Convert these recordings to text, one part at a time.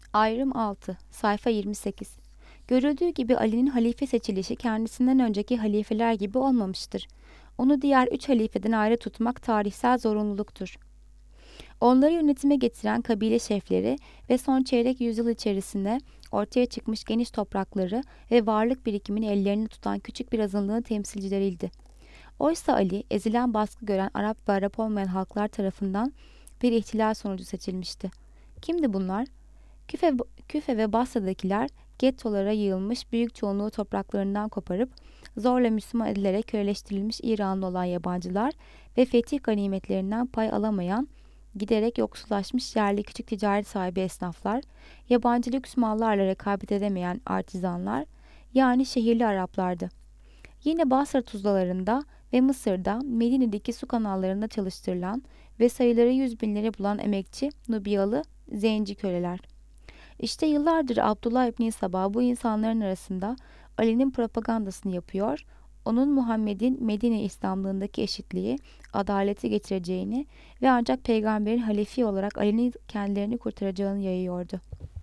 Ayrım 6, sayfa 28. Görüldüğü gibi Ali'nin halife seçilişi kendisinden önceki halifeler gibi olmamıştır. Onu diğer 3 halifeden ayrı tutmak tarihsel zorunluluktur. Onları yönetime getiren kabile şefleri ve son çeyrek yüzyıl içerisinde ortaya çıkmış geniş toprakları ve varlık birikimini ellerinde tutan küçük bir azınlığın temsilcileriydi. Oysa Ali, ezilen baskı gören Arap ve Arap olmayan halklar tarafından bir ihtilal sonucu seçilmişti. Kimdi bunlar? Küfe, Küfe ve Basra'dakiler gettolara yığılmış büyük çoğunluğu topraklarından koparıp zorla Müslüman edilerek köleleştirilmiş İranlı olan yabancılar ve fetih ganimetlerinden pay alamayan, giderek yoksullaşmış yerli küçük ticaret sahibi esnaflar, yabancı lüks mallarla rekabet edemeyen artizanlar, yani şehirli Araplardı. Yine Basra tuzlalarında ve Mısır'da Medine'deki su kanallarında çalıştırılan ve sayıları yüz binleri bulan emekçi, Nubiyalı, zenci köleler. İşte yıllardır Abdullah İbni Sabah bu insanların arasında Ali'nin propagandasını yapıyor, onun Muhammed'in Medine İslamlığındaki eşitliği, adaleti getireceğini ve ancak peygamberin halifi olarak Ali'nin kendilerini kurtaracağını yayıyordu.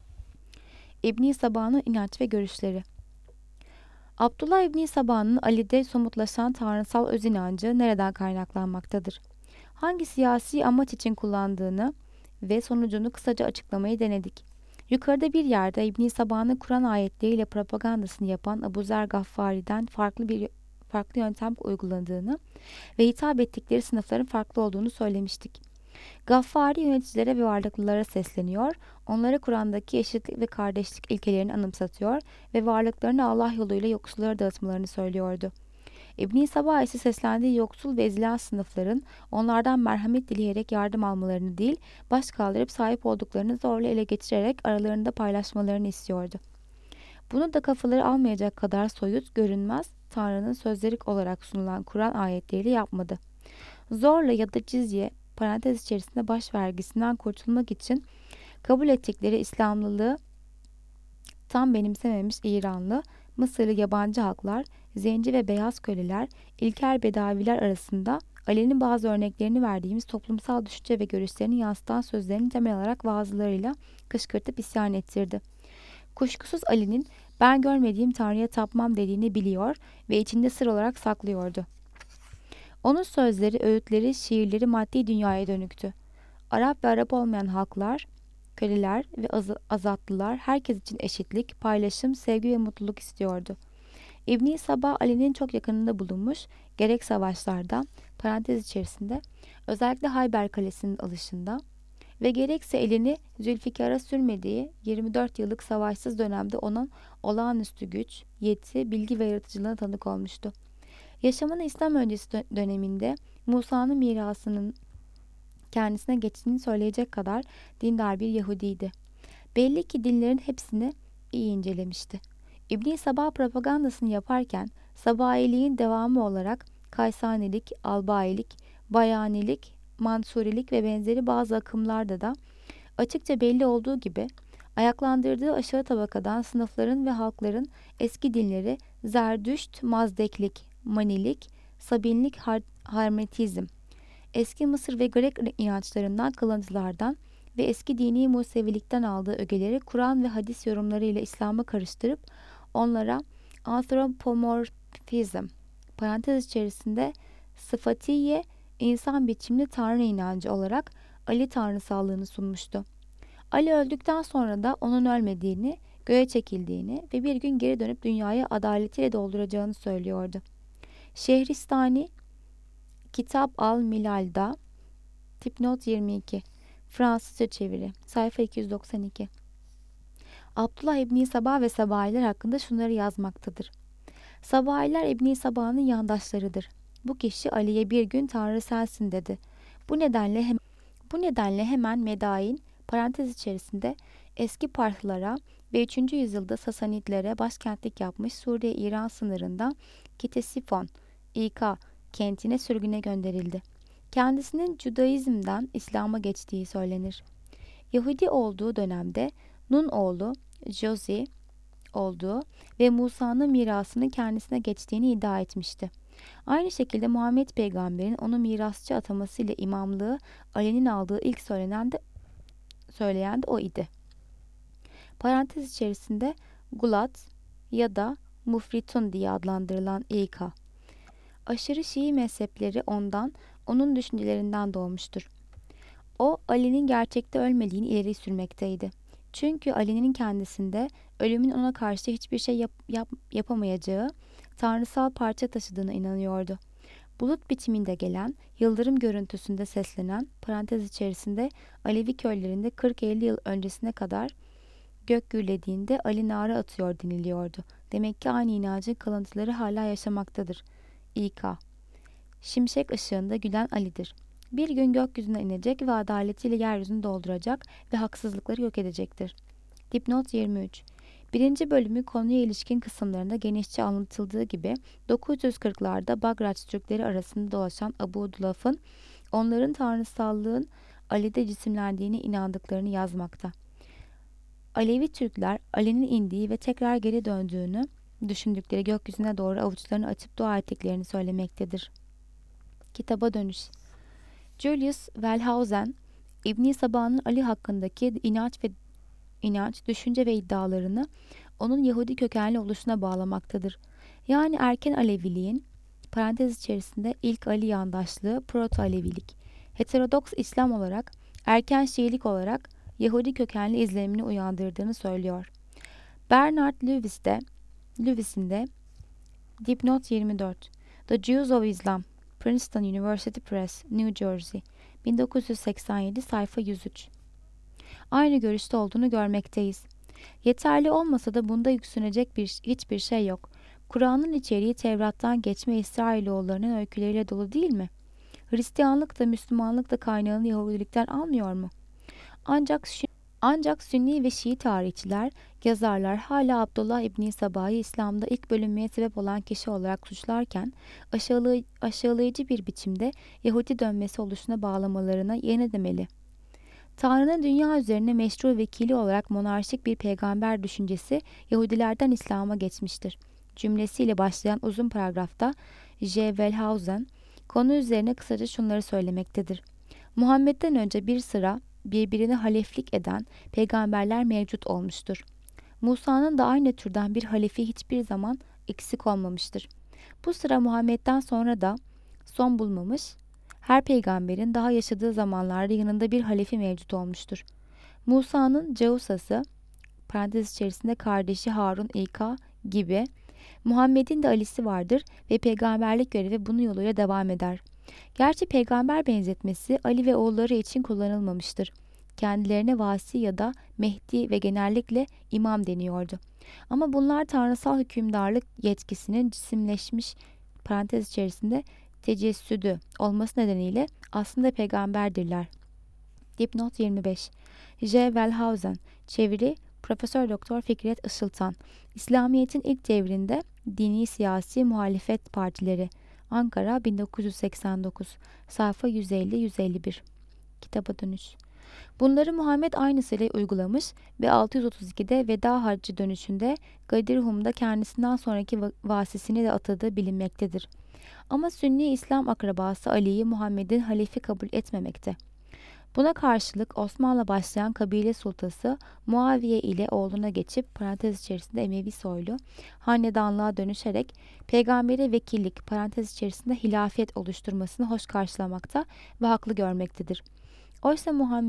İbni Sabah'ın inanç ve görüşleri. Abdullah İbni Sabah'ın Ali'de somutlaşan tanrısal öz inancı nereden kaynaklanmaktadır? Hangi siyasi amaç için kullandığını ve sonucunu kısaca açıklamayı denedik. Yukarıda bir yerde İbn Sabah'ın Kur'an ayetleriyle propagandasını yapan Abu Zer Gaffari'den farklı yöntem uyguladığını ve hitap ettikleri sınıfların farklı olduğunu söylemiştik. Gaffari yöneticilere ve varlıklılara sesleniyor, onlara Kur'an'daki eşitlik ve kardeşlik ilkelerini anımsatıyor ve varlıklarını Allah yoluyla yoksullara dağıtmalarını söylüyordu. İbn Sabah ise seslendiği yoksul ve ezilen sınıfların onlardan merhamet dileyerek yardım almalarını değil, baş kaldırıp sahip olduklarını zorla ele geçirerek aralarında paylaşmalarını istiyordu. Bunu da kafaları almayacak kadar soyut, görünmez, Tanrı'nın sözleri olarak sunulan Kur'an ayetleriyle yapmadı. Zorla ya da cizye, parantez içerisinde baş vergisinden kurtulmak için kabul ettikleri İslamlılığı tam benimsememiş İranlı, Mısırlı yabancı halklar, zenci ve beyaz köleler, ilkel bedaviler arasında Ali'nin bazı örneklerini verdiğimiz toplumsal düşünce ve görüşlerini yansıtan sözlerini temel alarak vaazlarıyla kışkırtıp isyan ettirdi. Kuşkusuz Ali'nin ben görmediğim Tanrı'ya tapmam dediğini biliyor ve içinde sır olarak saklıyordu. Onun sözleri, öğütleri, şiirleri maddi dünyaya dönüktü. Arap ve Arap olmayan halklar, köleler ve azatlılar herkes için eşitlik, paylaşım, sevgi ve mutluluk istiyordu. İbn Sabah Ali'nin çok yakınında bulunmuş, gerek savaşlarda, parantez içerisinde, özellikle Hayber Kalesi'nin alışında ve gerekse elini Zülfikar'a sürmediği 24 yıllık savaşsız dönemde onun olağanüstü güç, yeti, bilgi ve yaratıcılığına tanık olmuştu. Yaşamının İslam öncesi döneminde Musa'nın mirasının kendisine geçtiğini söyleyecek kadar dindar bir Yahudiydi. Belli ki dinlerin hepsini iyi incelemişti. İbn Sabah propagandasını yaparken Sabahiliğin devamı olarak Kaysanilik, Albayilik, Bayanilik, Mansurilik ve benzeri bazı akımlarda da açıkça belli olduğu gibi ayaklandırdığı aşağı tabakadan sınıfların ve halkların eski dinleri Zerdüşt, Mazdeklik, Manilik, Sabinlik, Hermetizm, eski Mısır ve Grek inançlarından kalıntılardan ve eski dini Musevilikten aldığı ögeleri Kur'an ve hadis yorumlarıyla İslam'a karıştırıp onlara antropomorfizm, parantez içerisinde sıfatiye, insan biçimli tanrı inancı olarak Ali tanrısallığını sunmuştu. Ali öldükten sonra da onun ölmediğini, göğe çekildiğini ve bir gün geri dönüp dünyayı adaletiyle dolduracağını söylüyordu. Şehristani, Kitap al-Milal'da, Tipnot 22, Fransızca çeviri, sayfa 292. Abdullah İbni Sabah ve Sabahiler hakkında şunları yazmaktadır. Sabahiler İbni Sabah'ın yandaşlarıdır. Bu kişi Ali'ye bir gün Tanrı sensin dedi. Bu nedenle hemen Medain, parantez içerisinde eski Parthlara ve 3. yüzyılda Sasanitlere başkentlik yapmış Suriye-İran sınırında Kitesifon, İK kentine sürgüne gönderildi. Kendisinin Judaizm'den İslam'a geçtiği söylenir. Yahudi olduğu dönemde Nun oğlu Josi olduğu ve Musa'nın mirasının kendisine geçtiğini iddia etmişti. Aynı şekilde Muhammed peygamberin onu mirasçı atamasıyla imamlığı Ali'nin aldığı ilk söyleyen de o idi. parantez içerisinde Gulat ya da Mufritun diye adlandırılan İK. Aşırı Şii mezhepleri onun düşüncelerinden doğmuştur. O, Ali'nin gerçekte ölmediğini ileri sürmekteydi. Çünkü Ali'nin kendisinde ölümün ona karşı hiçbir şey yapamayacağı tanrısal parça taşıdığına inanıyordu. Bulut biçiminde gelen, yıldırım görüntüsünde seslenen, parantez içerisinde Alevi köylerinde 40-50 yıl öncesine kadar gök gürlediğinde Ali nara atıyor deniliyordu. Demek ki aynı inancın kalıntıları hala yaşamaktadır. İK. Şimşek ışığında gülen Ali'dir. Bir gün gökyüzüne inecek ve adaletiyle yeryüzünü dolduracak ve haksızlıkları yok edecektir. Dipnot 23. Birinci bölümü konuya ilişkin kısımlarında genişçe anlatıldığı gibi 940'larda Bagraç Türkleri arasında dolaşan Abu Dulaf'ın onların tanrısallığın Ali'de cisimlendiğine inandıklarını yazmakta. Alevi Türkler Ali'nin indiği ve tekrar geri döndüğünü düşündükleri gökyüzüne doğru avuçlarını açıp dua ettiklerini söylemektedir. Kitaba dönüş. Julius Wellhausen, İbn-i Sabah'ın Ali hakkındaki inanç, düşünce ve iddialarını onun Yahudi kökenli oluşuna bağlamaktadır. Yani erken Aleviliğin, parantez içerisinde ilk Ali yandaşlığı, Proto-Alevilik, heterodoks İslam olarak, erken Şiilik olarak Yahudi kökenli izlenimini uyandırdığını söylüyor. Bernard Lewis'in de dipnot 24. The Jews of Islam, Princeton University Press, New Jersey, 1987, sayfa 103. Aynı görüşte olduğunu görmekteyiz. Yeterli olmasa da bunda yüksünecek hiçbir şey yok. Kur'an'ın içeriği Tevrat'tan geçme İsrailoğullarının öyküleriyle dolu değil mi? Hristiyanlık da Müslümanlık da kaynağını Yahudilikten almıyor mu? Ancak Sünni ve Şii tarihçiler, yazarlar hala Abdullah İbni Sabah'ı İslam'da ilk bölünmeye sebep olan kişi olarak suçlarken aşağılayıcı bir biçimde Yahudi dönmesi oluşuna bağlamalarına yeğen demeli. Tanrı'nın dünya üzerine meşru vekili olarak monarşik bir peygamber düşüncesi Yahudilerden İslam'a geçmiştir. Cümlesiyle başlayan uzun paragrafta J. Wellhausen konu üzerine kısaca şunları söylemektedir. Muhammed'den önce bir sıra birbirine haleflik eden peygamberler mevcut olmuştur. Musa'nın da aynı türden bir halefi hiçbir zaman eksik olmamıştır. Bu sıra Muhammed'den sonra da son bulmamış, her peygamberin daha yaşadığı zamanlarda yanında bir halefi mevcut olmuştur. Musa'nın Causa'sı, parantez içerisinde kardeşi Harun İka gibi, Muhammed'in de Ali'si vardır ve peygamberlik görevi bunun yoluyla devam eder. Gerçi peygamber benzetmesi Ali ve oğulları için kullanılmamıştır. Kendilerine vasi ya da Mehdi ve genellikle imam deniyordu. Ama bunlar tanrısal hükümdarlık yetkisinin cisimleşmiş parantez içerisinde tecessüdü olması nedeniyle aslında peygamberdirler. Dipnot 25. J. Wellhausen, çeviri Profesör Doktor Fikret Işıltan. İslamiyet'in ilk devrinde dini siyasi muhalefet partileri. Ankara 1989. Sayfa 150-151. Kitaba dönüş. Bunları Muhammed aynısıyla uygulamış ve 632'de Veda Haccı dönüşünde Gadir kendisinden sonraki vasisini de atadığı bilinmektedir. Ama Sünni İslam akrabası Ali'yi Muhammed'in halifi kabul etmemekte. Buna karşılık Osman'la başlayan kabile sultası Muaviye ile oğluna geçip parantez içerisinde Emevi soylu hanedanlığa dönüşerek peygambere vekillik parantez içerisinde hilafet oluşturmasını hoş karşılamakta ve haklı görmektedir. Oysa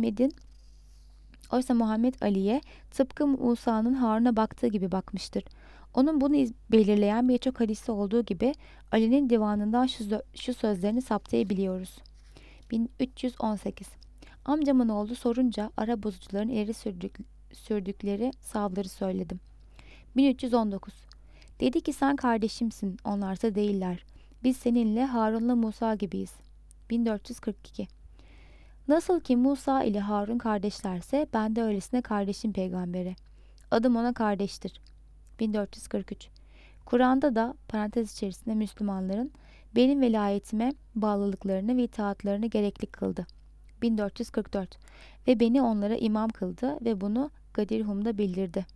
Muhammed Ali'ye tıpkı Musa'nın Harun'a baktığı gibi bakmıştır. Onun bunu belirleyen birçok hadisi olduğu gibi Ali'nin divanından şu sözlerini saptayabiliyoruz. 1318. Amcamın oğlu sorunca ara bozucuların ileri sürdükleri savları söyledim. 1319. Dedi ki sen kardeşimsin, onlarsa değiller. Biz seninle Harun'la Musa gibiyiz. 1442. Nasıl ki Musa ile Harun kardeşlerse ben de öylesine kardeşim peygambere. Adım ona kardeştir. 1443. Kur'an'da da parantez içerisinde Müslümanların benim velayetime bağlılıklarını ve itaatlarını gerekli kıldı. 1444. Ve beni onlara imam kıldı ve bunu Gadir bildirdi.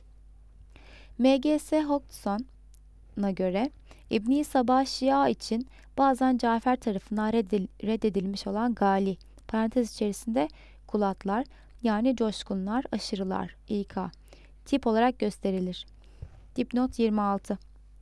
M.G.S. Hodgson'a göre İbn-i Sabah Şia için bazen Cafer tarafından reddedilmiş olan gali, parantez içerisinde kulatlar yani coşkunlar, aşırılar, İK. tip olarak gösterilir. Dipnot 26.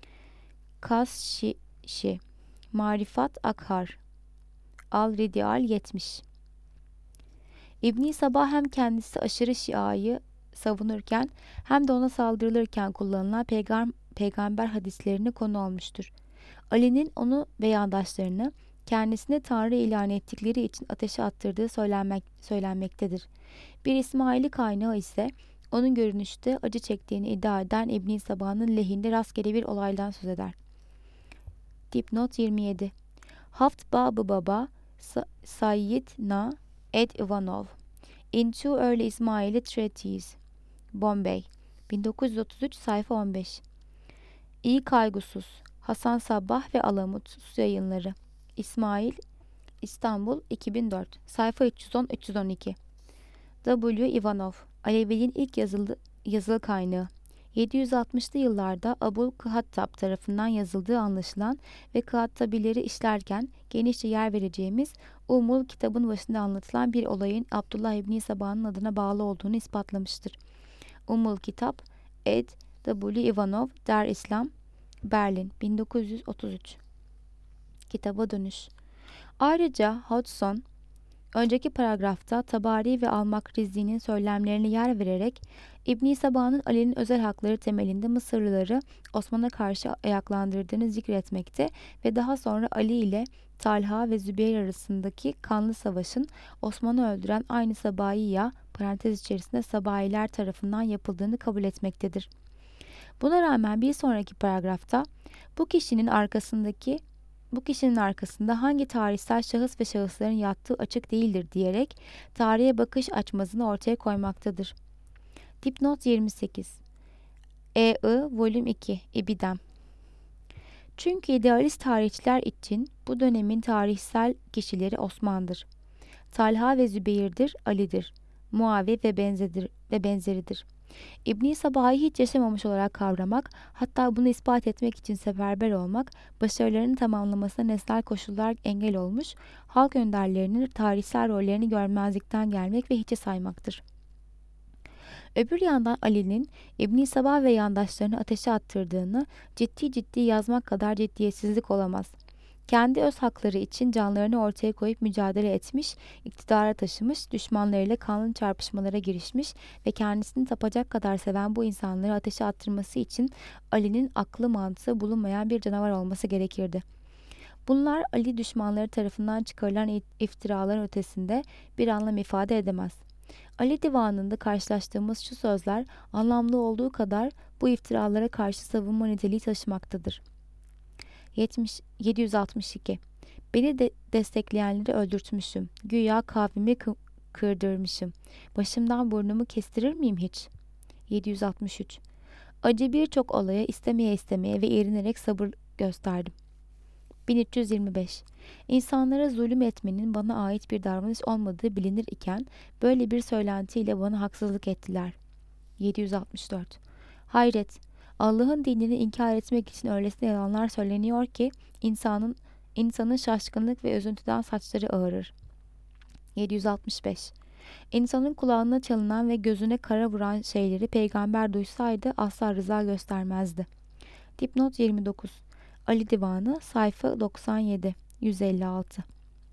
Kas-şi, Marifat Akhar, Al-Ridial 70. İbn Sabah hem kendisi aşırı Şia'yı savunurken hem de ona saldırılırken kullanılan peygamber hadislerini konu olmuştur. Ali'nin onu ve yandaşlarını kendisine Tanrı ilan ettikleri için ateşe attırdığı söylenmektedir. Bir İsmaili kaynağı ise onun görünüşte acı çektiğini iddia eden İbn Sabah'ın lehinde rastgele bir olaydan söz eder. Dipnot 27. Haft Babı Baba Sayyid Na Ed Ivanov Into Early Ismaili Treatise, Bombay, 1933, sayfa 15. İyi Kaygusuz, Hasan Sabbah ve Alamut Sus Yayınları, İsmail, İstanbul, 2004, sayfa 310-312. W. Ivanov, Aleviliğin ilk yazılı kaynağı. 760'lı yıllarda Abul Kıhattab tarafından yazıldığı anlaşılan ve Kıhattabileri işlerken genişçe yer vereceğimiz kitabın başında anlatılan bir olayın Abdullah İbni Sabah'ın adına bağlı olduğunu ispatlamıştır. Kitap, Ed W. Ivanov, Der İslam, Berlin, 1933. Kitaba dönüş. Ayrıca Hodgson, önceki paragrafta Tabari ve Al-Makrizi'nin söylemlerine yer vererek İbn Sabah'ın Ali'nin özel hakları temelinde Mısırlıları Osman'a karşı ayaklandırdığını zikretmekte ve daha sonra Ali ile Talha ve Zübeyir arasındaki kanlı savaşın Osman'ı öldüren aynı Sabaiya parantez içerisinde Sabailer tarafından yapıldığını kabul etmektedir. Buna rağmen bir sonraki paragrafta bu kişinin arkasında hangi tarihsel şahıs ve şahısların yattığı açık değildir diyerek tarihe bakış açmazını ortaya koymaktadır. Dipnot 28. E.I. Volüm 2. İbidem. Çünkü idealist tarihçiler için bu dönemin tarihsel kişileri Osman'dır. Talha ve Zübeyir'dir, Ali'dir. Muaviye ve benzeridir. İbn Sabah'ı hiç yaşamamış olarak kavramak, hatta bunu ispat etmek için seferber olmak, başarılarının tamamlamasına nesnel koşullar engel olmuş, halk önderlerinin tarihsel rollerini görmezlikten gelmek ve hiçe saymaktır. Öbür yandan Ali'nin İbn Sabah ve yandaşlarını ateşe attırdığını ciddi yazmak kadar ciddiyetsizlik olamaz. Kendi öz hakları için canlarını ortaya koyup mücadele etmiş, iktidara taşımış, düşmanlarıyla kanlı çarpışmalara girişmiş ve kendisini tapacak kadar seven bu insanları ateşe attırması için Ali'nin aklı mantığı bulunmayan bir canavar olması gerekirdi. Bunlar Ali düşmanları tarafından çıkarılan iftiraların ötesinde bir anlam ifade edemez. Ali Divanı'nda karşılaştığımız şu sözler anlamlı olduğu kadar bu iftiralara karşı savunma niteliği taşımaktadır. 762. Beni de destekleyenleri öldürtmüşüm. Güya kavmimi kırdırmışım. Başımdan burnumu kestirir miyim hiç? 763. Acı birçok olaya istemeye ve erinerek sabır gösterdim. 1325. İnsanlara zulüm etmenin bana ait bir davranış olmadığı bilinir iken böyle bir söylentiyle bana haksızlık ettiler. 764. Hayret! Allah'ın dinini inkar etmek için öylesine yalanlar söyleniyor ki insanın şaşkınlık ve üzüntüden saçları ağarır. 765. İnsanın kulağına çalınan ve gözüne kara vuran şeyleri peygamber duysaydı asla rıza göstermezdi. Dipnot 29. Ali Divanı, sayfa 97, 156.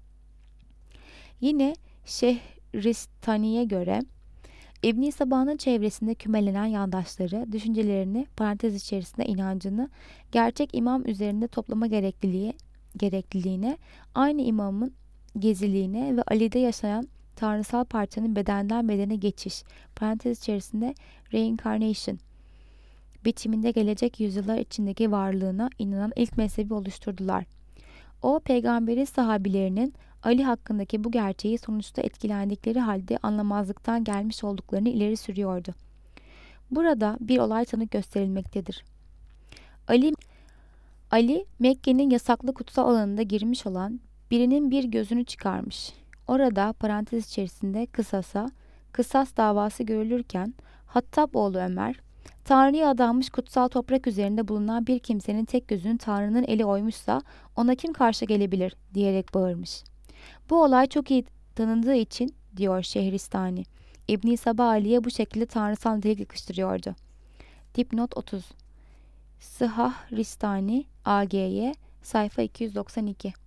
Yine Şehristani'ye göre İbn Sabah'ın çevresinde kümelenen yandaşları, düşüncelerini, parantez içerisinde inancını, gerçek imam üzerinde toplama gerekliliğine, aynı imamın geziliğine ve Ali'de yaşayan tanrısal parçanın bedenden bedene geçiş, parantez içerisinde reincarnation, biçiminde gelecek yüzyıllar içindeki varlığına inanan ilk mezhebi oluşturdular. O, peygamberin sahabilerinin Ali hakkındaki bu gerçeği sonuçta etkilendikleri halde anlamazlıktan gelmiş olduklarını ileri sürüyordu. Burada bir olay tanık gösterilmektedir. Ali, Mekke'nin yasaklı kutsal alanında girmiş olan birinin bir gözünü çıkarmış. Orada parantez içerisinde kısas davası görülürken Hattab oğlu Ömer, Tanrı'ya adanmış kutsal toprak üzerinde bulunan bir kimsenin tek gözünü Tanrı'nın eli oymuşsa ona kim karşı gelebilir diyerek bağırmış. Bu olay çok iyi tanındığı için, diyor Şehristani, İbn-i Sabah Ali'ye bu şekilde tanrısal nitelik yakıştırıyordu. Dipnot 30. Sıhah Ristani AGY sayfa 292.